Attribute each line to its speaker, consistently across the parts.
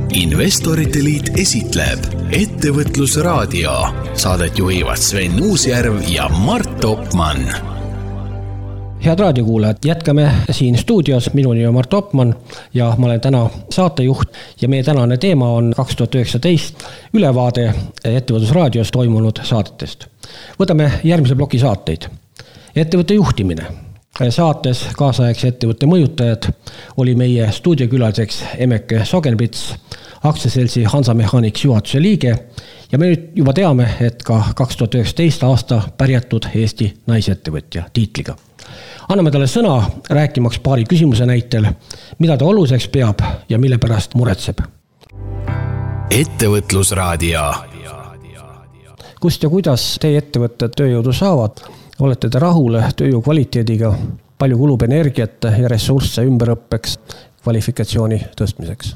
Speaker 1: Investorite Liit esitleb Ettevõtlusraadio. Saadet juhivad Sven Uusjärv ja Mart Topman.
Speaker 2: Head raadiokuulajad, jätkame siin stuudios. Minu nimi on Mart Topman ja ma olen täna saatejuht ja meie tänane teema on 2019 ülevaade Ettevõtlusraadios toimunud saadetest. Võtame järgmise ploki saateid. Ettevõtte juhtimine. Saates kaasaegse ettevõtte mõjutajad oli meie stuudiokülaliseks Emeke Sogenpits, aktsiaseltsi Hansa Mechanics juhatuse liige ja me nüüd juba teame, et ka 2019 aasta pärjatud Eesti naisettevõtja tiitliga. Anname talle sõna rääkimaks paari küsimuse näitel, mida ta oluliseks peab ja mille pärast muretseb.
Speaker 1: Ettevõtlusraadio.
Speaker 2: Kust ja kuidas teie ettevõtted tööjõudu saavad? Olete te rahule tööjõu kvaliteediga? Palju kulub energiat ja ressursse ümberõppeks, kvalifikatsiooni tõstmiseks?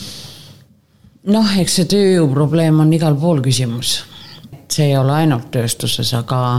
Speaker 3: Eks see tööjõu probleem on igal pool küsimus. See ei ole ainult tööstuses,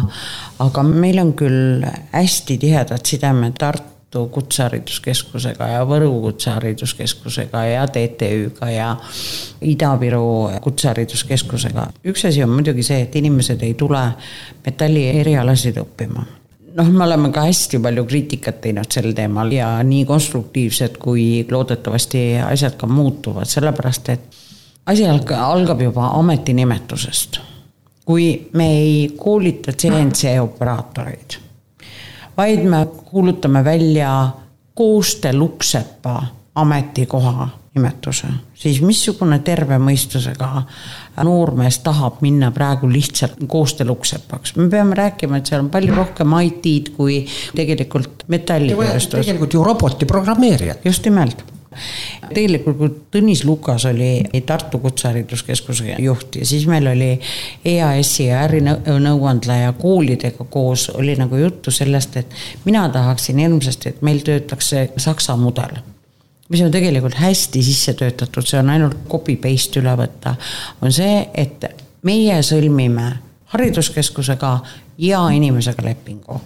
Speaker 3: aga meil on küll hästi tihedad sidemed Tartu Kutsehariduskeskusega ja Võru Kutsehariduskeskusega ja TTÜ-ga ja Ida-Viru Kutsehariduskeskusega. Üks asi on muidugi see, et inimesed ei tule metalli erialasid õppima. Me oleme ka hästi palju kriitikat teinud sel teemal ja nii konstruktiivsed kui loodetavasti asjad ka muutuvad, sellepärast et asi algab juba ametinimetusest. Kui me ei koolita CNC operaatoreid, vaid me kuulutame välja koosteluksepa ametikoha nimetuse, siis missugune terve mõistusega noormees tahab minna praegu lihtsalt koostelukseppaks. Me peame rääkima, et seal on palju rohkem IT-d kui tegelikult metallitööstus.
Speaker 2: Tegelikult ju roboti programmeerijad.
Speaker 3: Just nimelt. Tegelikult kui Tõnis Lukas oli Tartu Kutsehariduskeskuse juht ja siis meil oli EAS-i ja ärinõuandla ja koolidega koos oli nagu juttu sellest, et mina tahaksin ilmsesti, et meil töötaks see Saksa mudel, mis on tegelikult hästi sisse töötatud, see on ainult copy-paste üle võtta, on see, et meie sõlmime hariduskeskusega ja inimesega lepingu.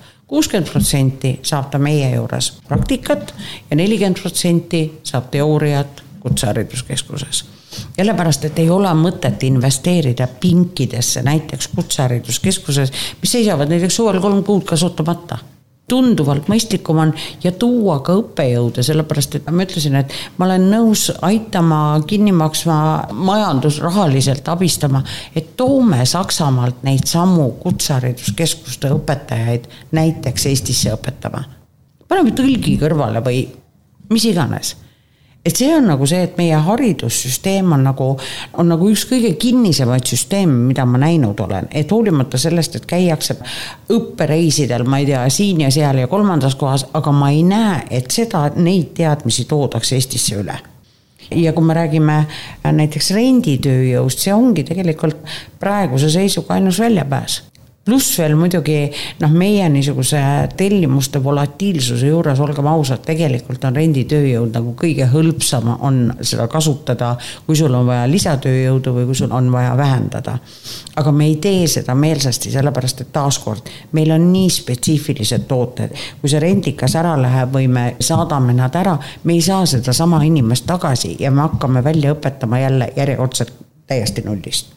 Speaker 3: 60% saab ta meie juures praktikat ja 40% saab teooriat Kutsehariduskeskuses. Jälle pärast, et ei ole mõtet investeerida pinkidesse näiteks Kutsehariduskeskuses, mis seisavad näiteks suvel 3 kuud kasutamata. Tunduvalt mõistlikum on ja tuua ka õppejõude, sellepärast, et ma ütlesin, et ma olen nõus aitama, kinni maksma, majandusrahaliselt abistama, et toome Saksamaalt neid samu Kutsehariduskeskuste õpetajaid näiteks Eestisse õpetama. Paneme tõlgi kõrvale või mis iganes. Et see on nagu see, et meie haridussüsteem on nagu üks kõige kinnisemaid süsteeme, mida ma näinud olen. Et hoolimata sellest, et käiakse õppereisidel, ma ei tea, siin ja seal ja 3. kohas, aga ma ei näe, et neid teadmisi toodakse Eestisse üle. Ja kui me räägime näiteks renditööjõust, see ongi tegelikult praeguse seisuga ainus väljapääs. Pluss veel muidugi meie niisuguse tellimuste volatiilsuse juures, olgem ausad, tegelikult on renditööjõud nagu kõige hõlpsama on seda kasutada, kui sul on vaja lisatööjõudu või kui sul on vaja vähendada. Aga me ei tee seda meelsasti, sellepärast, et taaskord meil on nii spetsiifilised tooted. Kui see rendikas ära läheb või me saadame nad ära, me ei saa seda sama inimest tagasi ja me hakkame välja õpetama jälle järjekordselt täiesti nullist.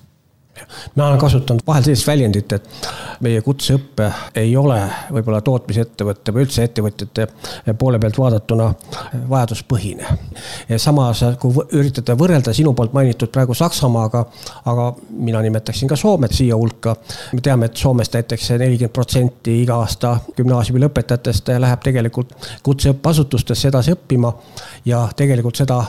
Speaker 2: Ma olen kasutanud vahel sellist väljendit, et meie kutseõppe ei ole võib-olla tootmisettevõtte või üldse ettevõtjate poole pealt vaadatuna vajaduspõhine. Ja samas, kui üritada võrrelda sinu poolt mainitud praegu Saksamaaga, aga mina nimetaksin ka Soomet siia hulka. Me teame, et Soomest näiteks 40% iga aasta gümnaasiumi lõpetajatest läheb tegelikult kutseõppeasutustesse edasi õppima ja tegelikult seda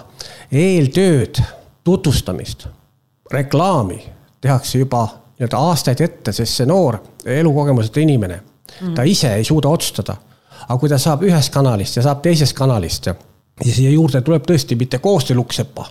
Speaker 2: eeltööd, tutvustamist, reklaami tehakse juba aastaid ette, sest see noor elukogemuseta inimene, ta ise ei suuda otsustada. Aga kui ta saab ühest kanalist ja saab teisest kanalist ja siia juurde tuleb tõesti mitte koosteluksepa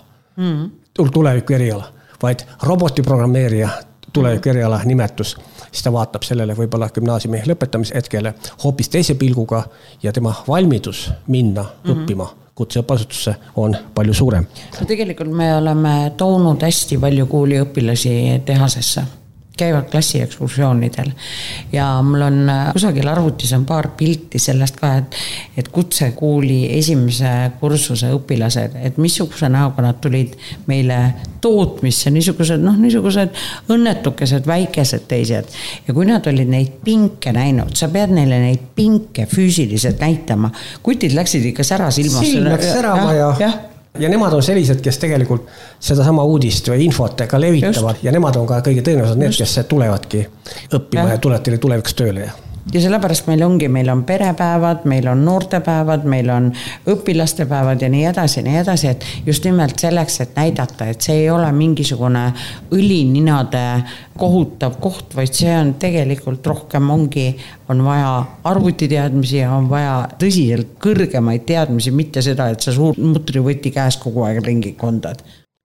Speaker 2: tuleviku eriala, vaid robotiprogrammeerija tuleviku eriala nimetus, siis ta vaatab sellele võib-olla gümnaasiumi lõpetamise hetkele hoopis teise pilguga ja tema valmidus minna õppima kutseõppeasutusse on palju suurem.
Speaker 3: Tegelikult me oleme toonud hästi palju kooliõpilasi tehasesse. käivad klassiekskursioonidel ja mul on kusagil arvutis on paar pilti sellest ka, et kutsekooli esimese kursuse õpilased, et missuguse näoga nad tulid meile tootmisse, niisugused õnnetukesed, väikesed teised. Ja kui nad olid neid pinke näinud, sa pead neile neid pinke füüsiliselt näitama. Kutid läksid ikka säras ilmas.
Speaker 2: Silm läks särama ja nemad on sellised, kes tegelikult seda sama uudist või infot ka levitavad ja nemad on ka kõige tõenäoliselt need, kes tulevadki õppima ja tulevad teile tulevikus tööle.
Speaker 3: Ja sellepärast meil on perepäevad, meil on noortepäevad, meil on õpilastepäevad ja nii edasi, et just nimelt selleks, et näidata, et see ei ole mingisugune õlininade kohutav koht, vaid see on tegelikult rohkem on vaja arvutiteadmisi ja on vaja tõsiselt kõrgemaid teadmisi, mitte seda, et sa suur mutrivõti käes kogu aeg ringi kondad.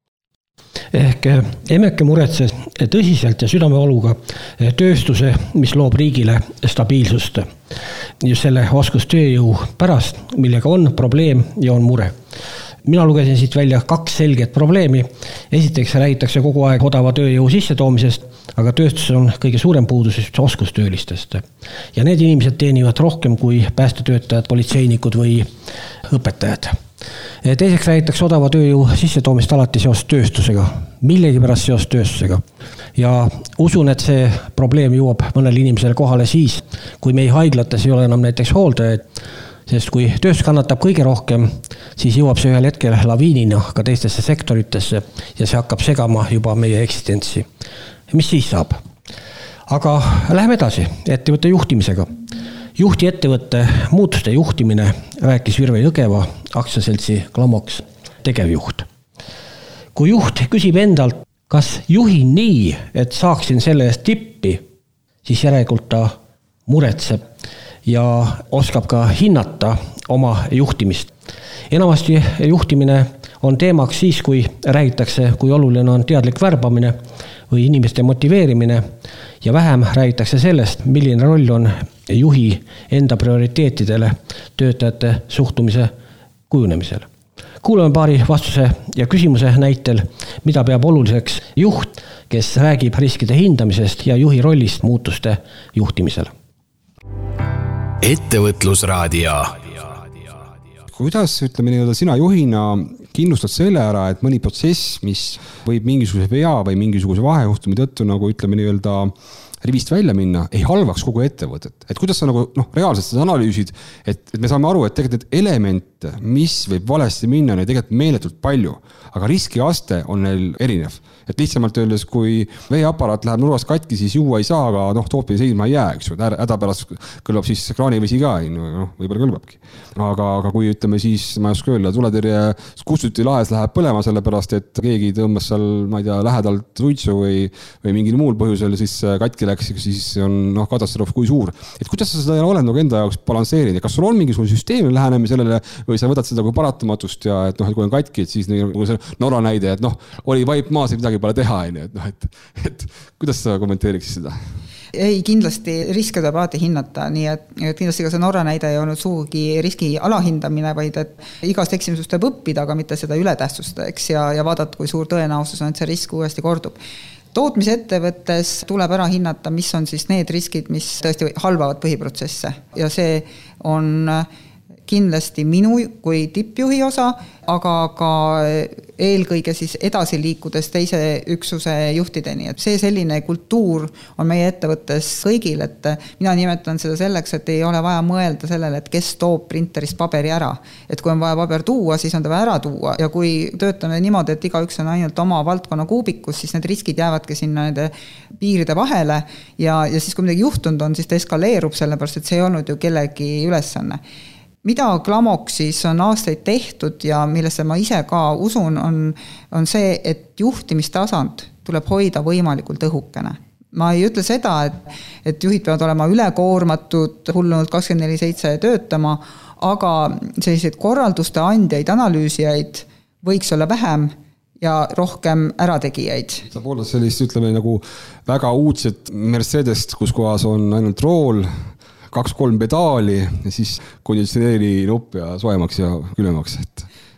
Speaker 2: Ehk Emmeke muretses tõsiselt ja südamevaluga tööstuse, mis loob riigile stabiilsust. Just selle oskustööjõu pärast, millega on probleem ja on mure. Mina lugesin siit välja 2 selget probleemi. Esiteks räägitakse kogu aeg odava tööjõu sissetoomisest, aga tööstus on kõige suurem puudus oskustöölistest. Ja need inimesed teenivad rohkem kui päästetöötajad, politseinikud või õpetajad. Teiseks räägitakse odava tööjõu sissetoomist alati seos tööstusega, millegi pärast seos tööstusega. Ja usun, et see probleem jõuab mõnele inimesele kohale siis, kui meie haiglates ei ole enam näiteks hooldajaid, sest kui tööstus kannatab kõige rohkem, siis jõuab see ühel hetkel laviinina ka teistesse sektoritesse ja see hakkab segama juba meie eksistentsi. Mis siis saab? Aga läheme edasi ettevõtte juhtimisega. Juhti ettevõtte muutuste juhtimine rääkis Virve Jõgeva aktsiaseltsi Glamox tegevjuht. Kui juht küsib endalt, kas juhin nii, et saaksin selle eest tippi, siis järelikult ta muretseb ja oskab ka hinnata oma juhtimist. Enamasti juhtimine on teemaks siis, kui räägitakse, kui oluline on teadlik värbamine või inimeste motiveerimine ja vähem räägitakse sellest, milline roll on juhi enda prioriteetidele töötajate suhtumise kujunemisel. Kuulame paari vastuse ja küsimuse näitel, mida peab oluliseks juht, kes räägib riskide hindamisest ja juhi rollist muutuste juhtimisel.
Speaker 1: Ettevõtlusraadio.
Speaker 4: Kuidas, sina juhina kindlustad selle ära, et mõni protsess, mis võib mingisuguse vea või mingisuguse vahejuhtumi tõttu rivist välja minna, ei halvaks kogu ettevõtet. Et kuidas sa reaalselt seda analüüsid, et me saame aru, et tegelikult elemente, mis võib valesti minna, on tegelikult meeletult palju, aga riskiaste on neil erinev. Et lihtsamalt öeldes, kui veeaparaat läheb nurvast katki, siis juua ei saa, aga toopini seisma ei jää, eks ju. Häda pärast kõlbab siis kraanivesi ka, võib-olla kõlbabki. Aga kui siis, ma ei oska öelda, tuletõrje kustuti lahes läheb põlema selle pärast, et keegi tõmbas seal, ma ei tea, lähedalt suitsu või mingil muul põhjusel siis katki läks, siis on katastroof kui suur. Et kuidas sa seda oled enda jaoks balansseerinud? Kas sul on mingisugune süsteemne lähenemine sellele või sa võtad seda kui paratamatust ja et kui on katki, et siis nagu see Norra näide, et oli vaip maas ja midagi pole teha, et kuidas sa kommenteeriksid seda?
Speaker 5: Ei, kindlasti riske tuleb alati hinnata, nii et kindlasti ka see Norra näide ei olnud suugi riski alahindamine, vaid et igast eksimusest tuleb õppida, aga mitte seda ületähtsustada, eks, ja vaadata, kui suur tõenäosus on, et see risk uuesti kordub. Tootmisettevõttes tuleb ära hinnata, mis on siis need riskid, mis tõesti halvavad põhiprotsesse ja see on kindlasti minu kui tippjuhi osa, aga ka eelkõige siis edasi liikudes teise üksuse juhtideni. Et see selline kultuur on meie ettevõttes kõigil, et mina nimetan seda selleks, et ei ole vaja mõelda sellele, et kes toob printerist paberi ära. Et kui on vaja paber tuua, siis on ta vaja ära tuua ja kui töötame niimoodi, et igaüks on ainult oma valdkonna kuubikus, siis need riskid jäävadki sinna nende piiride vahele ja siis kui midagi juhtunud on, siis ta eskaleerub sellepärast, et see ei olnud ju kellegi ülesanne. Mida Glamoxis on aastaid tehtud ja millesse ma ise ka usun, on see, et juhtimistasand tuleb hoida võimalikult õhukene. Ma ei ütle seda, et juhid peavad olema ülekoormatud, hullunult 24/7 töötama, aga selliseid korralduste andjaid, analüüsijaid võiks olla vähem ja rohkem ärategijaid.
Speaker 4: Sa pooldad sellist, nagu väga uudset Mercedest, kus kohas on ainult rool, 2-3 pedaali ja siis konditsioneeri nupp ja soemaks ja külmemaks.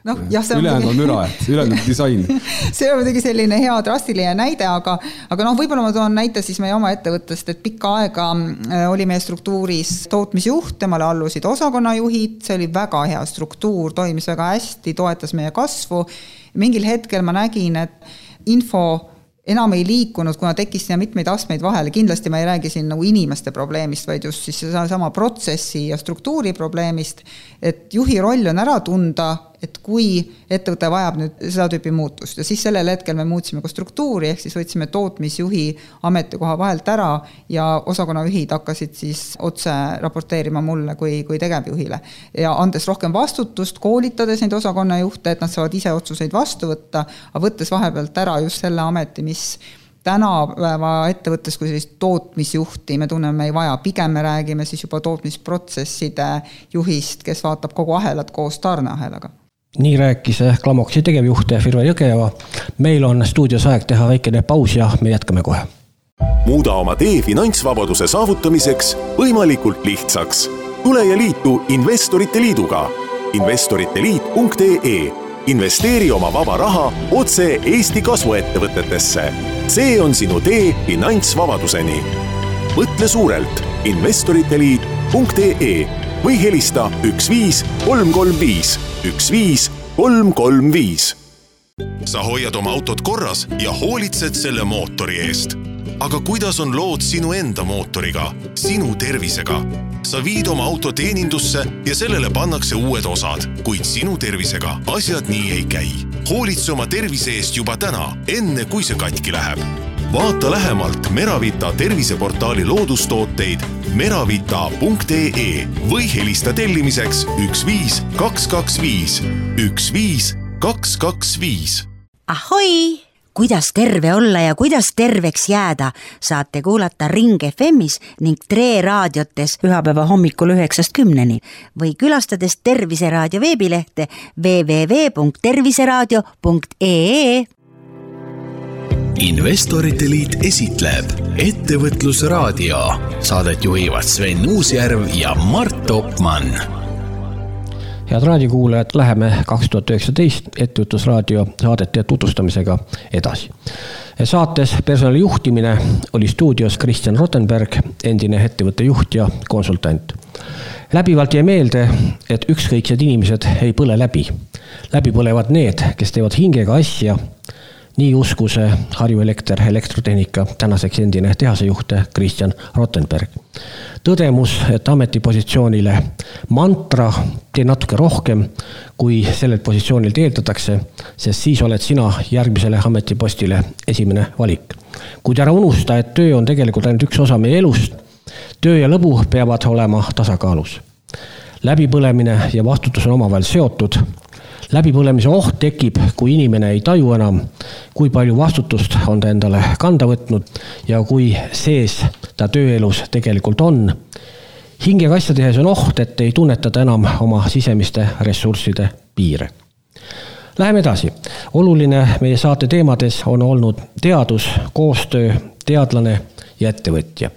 Speaker 5: noh, jah, see
Speaker 4: ülejäänud on müra, ülejäänud disain.
Speaker 5: See on muidugi selline hea drastiline näide, aga noh, võib-olla ma toon näite siis meie oma ettevõttest, et pikka aega oli meie struktuuris tootmisjuht, temale allusid osakonnajuhid, see oli väga hea struktuur, toimis väga hästi, toetas meie kasvu. Mingil hetkel ma nägin, et info enam ei liikunud, kuna tekkis sinna mitmeid astmeid vahele. Kindlasti ma ei räägi siin nagu inimeste probleemist, vaid just siis sama protsessi ja struktuuri probleemist, et juhi roll on ära tunda, et kui ettevõte vajab nüüd seda tüüpi muutust. Ja siis sellel hetkel me muutsime ka struktuuri, ehk siis võtsime tootmisjuhi ametikoha vahelt ära ja osakonnajuhid hakkasid siis otse raporteerima mulle kui tegevjuhile. Ja andes rohkem vastutust, koolitades neid osakonnajuhte, et nad saavad ise otsuseid vastu võtta, aga võttes vahepealt ära just selle ameti, mis tänapäeva ettevõttes kui sellist tootmisjuhti me tunneme ei vaja, pigem me räägime siis juba tootmisprotsesside juhist, kes vaatab kogu ahelat koos tarneahelaga.
Speaker 2: Nii rääkis Klamoksi tegevjuht Firve Jõgeva. Meil on stuudios aeg teha väikene paus ja me jätkame kohe.
Speaker 6: Muuda oma tee finantsvabaduse saavutamiseks võimalikult lihtsaks. Tule ja liitu Investorite Liiduga. investoriteliit.ee. Investeeri oma vaba raha otse Eesti kasvuettevõtetesse. See on sinu tee finantsvabaduseni. Mõtle suurelt investoriteliit.ee või helista 15335 15335. Sa hoiad oma autot korras ja hoolitsed selle mootori eest. Aga kuidas on lood sinu enda mootoriga, sinu tervisega? Sa viid oma auto teenindusse ja sellele pannakse uued osad, kuid sinu tervisega asjad nii ei käi. Hoolitse oma tervise eest juba täna, enne kui see katki läheb. Vaata lähemalt Meravita terviseportaali loodustooteid meravita.ee või helista tellimiseks 15225 15225.
Speaker 7: Ahoi! Kuidas terve olla ja kuidas terveks jääda, saate kuulata Ring FMis ning Tre raadiotes pühapäeva hommikul 9-10 või külastades Terviseraadio veebilehte www.terviseraadio.ee.
Speaker 1: Investorite Liit esitleb Ettevõtlusraadio. Saadet juhivad Sven Uusjärv ja Mart Opmann.
Speaker 2: Head raadiokuulajad, läheme 2019 Ettevõtlusraadio saadete tutvustamisega edasi. Saates personali juhtimine oli stuudios Kristjan Rottenberg, endine ettevõtte juht ja konsultant. Läbivalt jäi meelde, et ükskõiksed inimesed ei põle läbi. Läbi põlevad need, kes teevad hingega asja. Nii uskus Harju Elekter elektrotehnika tänaseks endine tehasejuht Kristjan Rottenberg. Tõdemus, et ametipositsioonile mantra tee natuke rohkem, kui sellelt positsioonilt eeldatakse, sest siis oled sina järgmisele ametipostile esimene valik. Kuid ära unusta, et töö on tegelikult ainult üks osa meie elust. Töö ja lõbu peavad olema tasakaalus. Läbipõlemine ja vastutus on omavahel seotud. Läbipõlemise oht tekib, kui inimene ei taju enam, kui palju vastutust on ta endale kanda võtnud ja kui sees ta tööelus tegelikult on. Hingega asja tehes on oht, et ei tunnetada enam oma sisemiste ressursside piire. Läheme edasi. Oluline meie saate teemades on olnud teadus, koostöö, teadlane ja ettevõtja.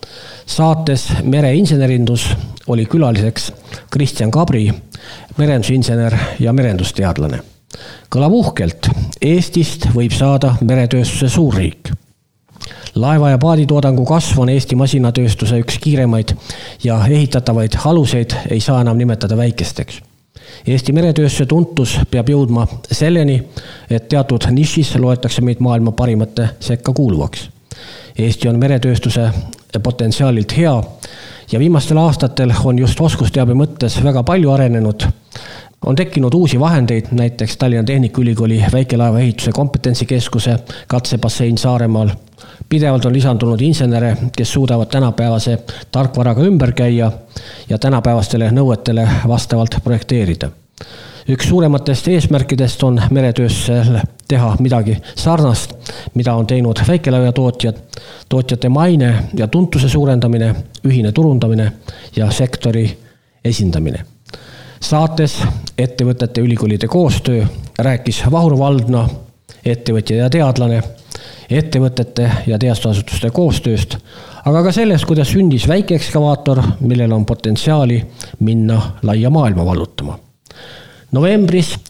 Speaker 2: Saates Mereinsenerindus oli külaliseks Kristjan Kabri, merendusinsener ja merendusteadlane. Kõlab uhkelt, Eestist võib saada meretööstuse suurriik. Laeva- ja paaditoodangu kasv on Eesti masinatööstuse üks kiiremaid ja ehitatavaid aluseid ei saa enam nimetada väikesteks. Eesti meretööstuse tuntus peab jõudma selleni, et teatud nišis loetakse meid maailma parimate sekka kuuluvaks. Eesti on meretööstuse potentsiaalilt hea ja viimastel aastatel on just oskusteabe mõttes väga palju arenenud. On tekkinud uusi vahendeid, näiteks Tallinna Tehnikaülikooli väikelaeva ehituse kompetentsikeskuse katsebassein Saaremaal. Pidevalt on lisandunud insenere, kes suudavad tänapäevase tarkvaraga ümber käia ja tänapäevastele nõuetele vastavalt projekteerida. Üks suurematest eesmärkidest on meretööstusel teha midagi sarnast, mida on teinud väikelaevatootjad, tootjate maine ja tuntuse suurendamine, ühine turundamine ja sektori esindamine. Saates ettevõtete ülikoolide koostöö rääkis Vahur Valdna, ettevõtja ja teadlane, ettevõtete ja teadusasutuste koostööst, aga ka sellest, kuidas sündis väikeekskavaator, millel on potentsiaali minna laia maailma vallutama. Novembris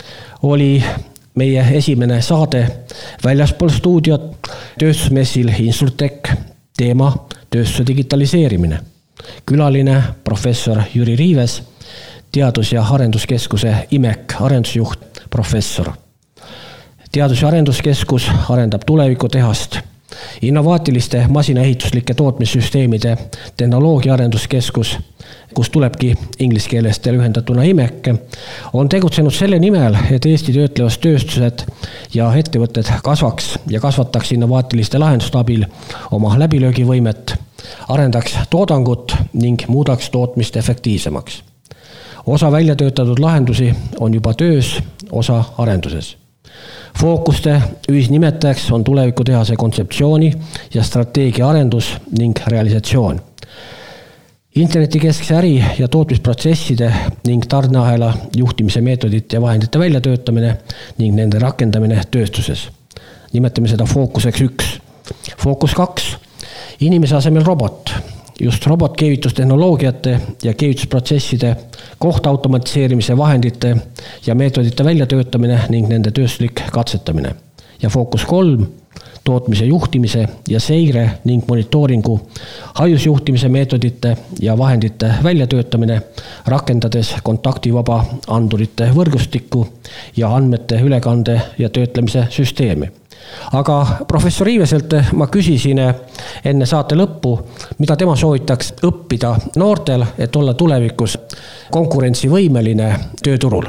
Speaker 2: oli meie esimene saade väljaspool stuudiot tööstusmessil Insurtech, teema tööstuse digitaliseerimine. Külaline professor Jüri Riives, teadus- ja arenduskeskuse IMEC arendusjuht professor. Teadus- ja arenduskeskus arendab tulevikutehast, innovaatiliste masinaehituslike tootmissüsteemide tehnoloogia arenduskeskus, kus tulebki inglise keelest lühendatuna IMEC, on tegutsenud selle nimel, et Eesti töötlevas tööstused ja ettevõtted kasvaks ja kasvataks innovaatiliste lahenduste abil oma läbilöögivõimet, arendaks toodangut ning muudaks tootmist efektiivsemaks. Osa välja töötatud lahendusi on juba töös, osa arenduses. Fookuste ühisnimetajaks on tulevikutehase kontseptsiooni ja strateegia arendus ning realisatsioon. Internetikeskse äri- ja tootmisprotsesside ning tarneahela juhtimise meetodite ja vahendite väljatöötamine ning nende rakendamine tööstuses. Nimetame seda fookuseks 1. Fookus 2. Inimese asemel robot. Just robotkeevitustehnoloogiate ja keevitusprotsesside kohta automatiseerimise vahendite ja meetodite väljatöötamine ning nende tööstuslik katsetamine. Ja fookus 3. Tootmise juhtimise ja seire ning monitooringu, hajusjuhtimise meetodite ja vahendite väljatöötamine, rakendades kontaktivaba andurite võrgustikku ja andmete ülekande ja töötlemise süsteemi. Aga professor Riiveselt ma küsisin enne saate lõppu, mida tema soovitaks õppida noortel, et olla tulevikus konkurentsivõimeline tööturul.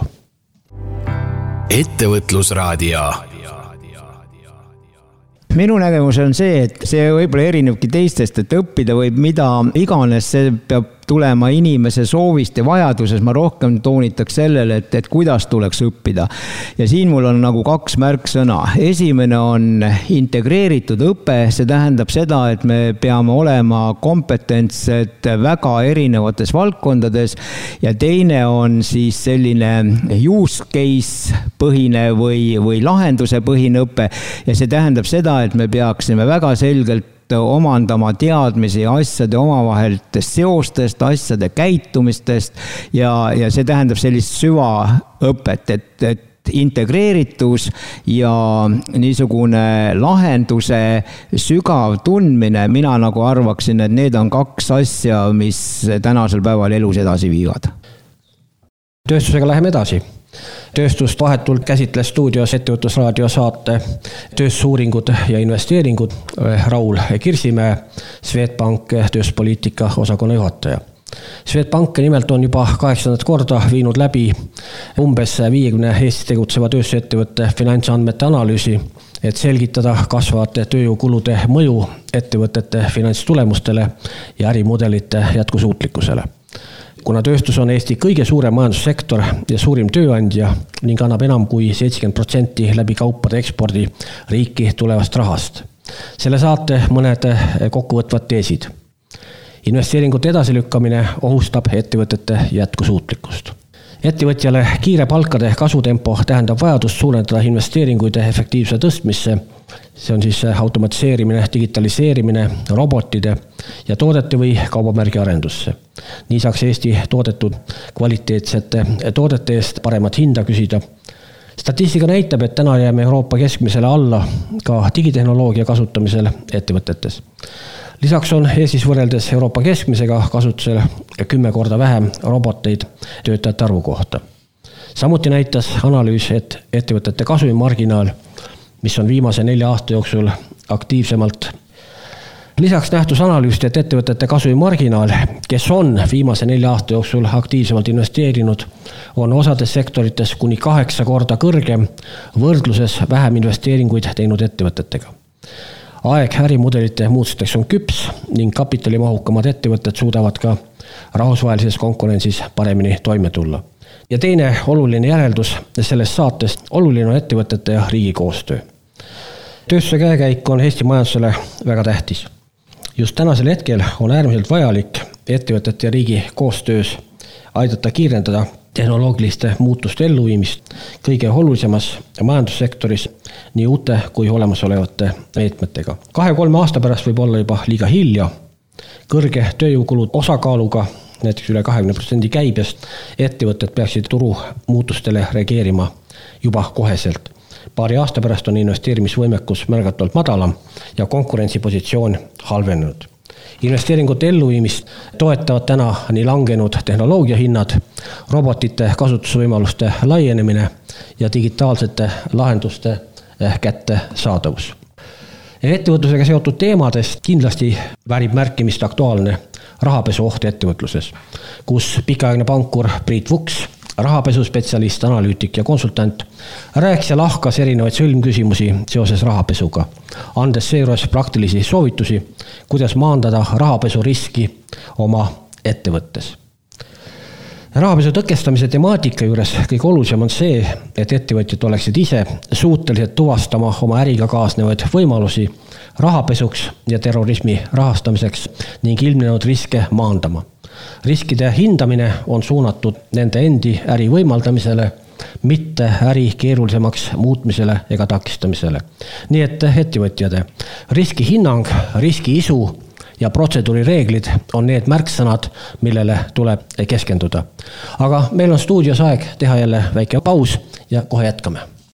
Speaker 1: Ettevõtlusraadio.
Speaker 8: Minu nägemus on see, et see võib-olla erinebki teistest, et õppida võib mida iganes, see peab tulema inimese soovist ja vajaduses. Ma rohkem toonitaks sellele, et kuidas tuleks õppida. Ja siin mul on nagu 2 märksõna. Esimene on integreeritud õpe, see tähendab seda, et me peame olema kompetentsed väga erinevates valdkondades ja teine on siis selline use case põhine või lahenduse põhine õpe ja see tähendab seda, et me peaksime väga selgelt omandama teadmisi asjade omavahelistest seostest, asjade käitumistest ja see tähendab sellist süvaõpet, et integreeritus ja niisugune lahenduse sügav tundmine, mina nagu arvaksin, et need on 2 asja, mis tänasel päeval elus edasi viivad.
Speaker 2: Tööstusega läheme edasi. Tööstust vahetult käsitles stuudios Ettevõtlusraadio saate tööstusuuringud ja investeeringud Raul Kirsimäe, Swedbank tööstuspoliitika osakonna juhataja. Swedbank nimelt on juba 8. korda viinud läbi umbes 50 Eestis tegutseva tööstusettevõtte finantsandmete analüüsi, et selgitada kasvavate tööjõukulude mõju ettevõtete finantstulemustele ja ärimudelite jätkusuutlikkusele. Kuna tööstus on Eesti kõige suurem majandussektor ja suurim tööandja ning annab enam kui 70% läbi kaupade ekspordi riiki tulevast rahast. Selle saate mõned kokkuvõtvad teesid. Investeeringute edasilükkamine ohustab ettevõtete jätkusuutlikkust. Ettevõtjale kiire palkade kasvutempo tähendab vajadust suurendada investeeringuid efektiivse tõstmisse. See on siis automatiseerimine, digitaliseerimine, robotide ja toodete või kaubamärgi arendusse. Nii saaks Eesti toodetud kvaliteetsete toodete eest paremat hinda küsida. Statistika näitab, et täna jääme Euroopa keskmisele alla ka digitehnoloogia kasutamisel ettevõtetes. Lisaks on Eestis võrreldes Euroopa keskmisega kasutusel 10 korda vähem roboteid töötajate arvu kohta. Samuti näitas analüüs, et ettevõtete kasumimarginaal, mis on viimase 4 aasta jooksul aktiivsemalt. Lisaks nähtus analüüst, et ettevõtete kasumimarginaal, kes on viimase 4 aasta jooksul aktiivsemalt investeerinud, on osades sektorites kuni 8 korda kõrgem võrdluses vähem investeeringuid teinud ettevõtetega. Aeg ärimudelite muutusteks on küps ning kapitalimahukamad ettevõtted suudavad ka rahvusvahelises konkurentsis paremini toime tulla. Ja teine oluline järeldus sellest saatest, oluline on ettevõtete ja riigi koostöö. Tööstuse käekäik on Eesti majandusele väga tähtis. Just tänasel hetkel on äärmiselt vajalik ettevõtete ja riigi koostöös aidata kiirendada tehnoloogiliste muutuste elluviimist kõige olulisemas majandussektoris nii uute kui olemasolevate meetmetega. 2-3 aasta pärast võib olla juba liiga hilja. Kõrge tööjõukulud osakaaluga, näiteks üle 20% käibest, ettevõtted peaksid turu muutustele reageerima juba koheselt. Paari aasta pärast on investeerimisvõimekus märgatavalt madalam ja konkurentsipositsioon halvenenud. Investeeringute elluviimist toetavad täna nii langenud tehnoloogia hinnad, robotite kasutusvõimaluste laienemine ja digitaalsete lahenduste kättesaadavus. Ettevõtlusega seotud teemadest kindlasti väärib märkimist aktuaalne rahapesu oht ettevõtluses, kus pikaaegne pankur Priit Vuks, rahapesuspetsialist, analüütik ja konsultant, rääkis ja lahkas erinevaid sõlmküsimusi seoses rahapesuga, andes seejuures praktilisi soovitusi, kuidas maandada rahapesu riski oma ettevõttes. Rahapesu tõkestamise temaatika juures kõige olulisem on see, et ettevõtjad oleksid ise suutelised tuvastama oma äriga kaasnevaid võimalusi rahapesuks ja terrorismi rahastamiseks ning ilmnenud riske maandama. Riskide hindamine on suunatud nende endi äri võimaldamisele, mitte äri keerulisemaks muutmisele ega takistamisele. Nii et ettevõtjad, riskihinnang, riskiisu ja protseduurireeglid on need märksõnad, millele tuleb keskenduda. Aga meil on stuudios aeg teha jälle väike paus ja kohe jätkame.